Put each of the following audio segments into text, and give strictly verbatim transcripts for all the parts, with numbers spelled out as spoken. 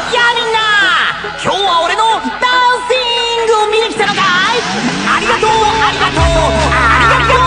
やあみんな、今日は俺のダンシングを見に来たのかい。ありがとうありがとうありがと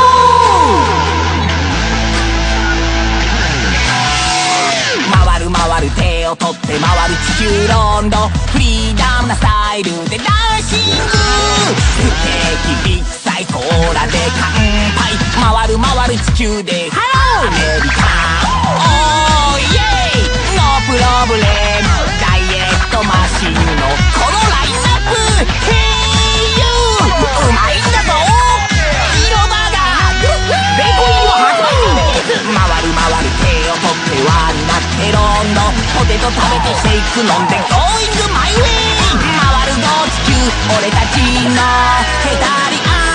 う。回る回る手を取って回る地球ロンド、フリーダムなスタイルでダンシング、ステーキビッグサイコーラで乾杯、回る回る地球でハローアメリカン、オーイエイノープロブレム、ダイエットマシンのこのラインナップ、ヘイユーうまいんだぞ色バーガー、ベーコン入りは発売中です。回る回る手を取って輪になってロンドン、ポテト食べてシェイク飲んで Going my way、 回るぞ地球俺たちのヘタリアン、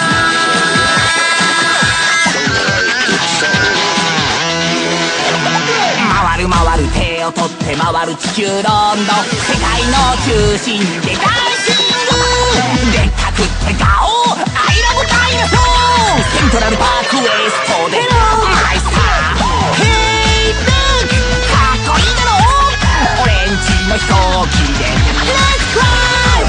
回る回る手を取って回る地球ロンドン、世界の中心でダンシング、でっかくって顔 I love dinosaur、 セントラルパークウェイストでマイスター、ヘイルックかっこいいだろ、オレンジの飛行機でレッツクライ、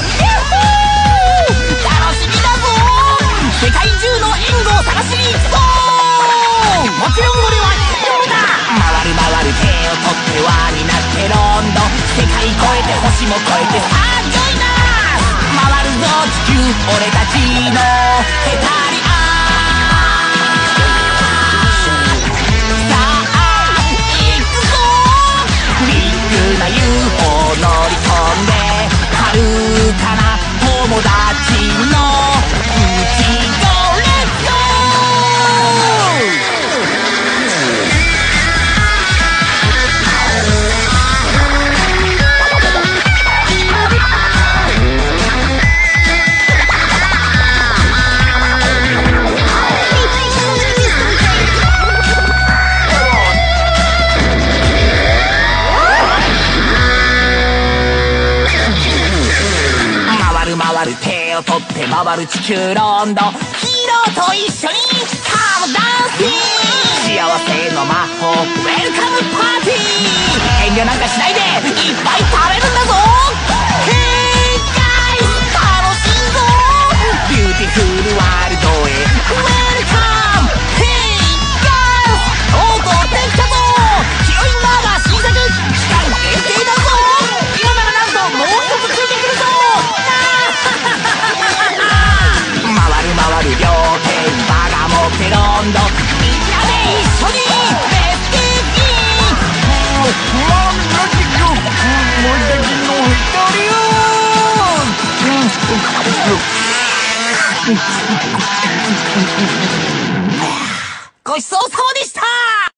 楽しみだぞ、世界中の援護を探しに行くぞ、もちろん俺は必要だ、回る回る手を取って輪になってロンドン、世界越えて星も越えてさあジョイナース、回るぞ地球俺たちのヘタリアン、さあ行くぞ、ビッグな ユーフォー 乗り込んで遥かな友達のうちゴレッツゴー。回る手を取って回る地球ロンドン、ヒーローと一緒にカムダンシング、幸せの魔法ウェルカムパーティー、遠慮なんかしないでいっぱい食べるんだぞ、ヘイガイズ楽しいぞ、ビューティフルワールドへウェルカム、ヘイガイズとうとうできたぞ、ヒロインバーガー新作期間限定だぞ、今ならなんともう一つついてくるぞ、回る両手にバーガー持ってロンドン、みんなで一緒にレッツギー、もうマジか、もうだけの一人よ、ごちそうさまでした。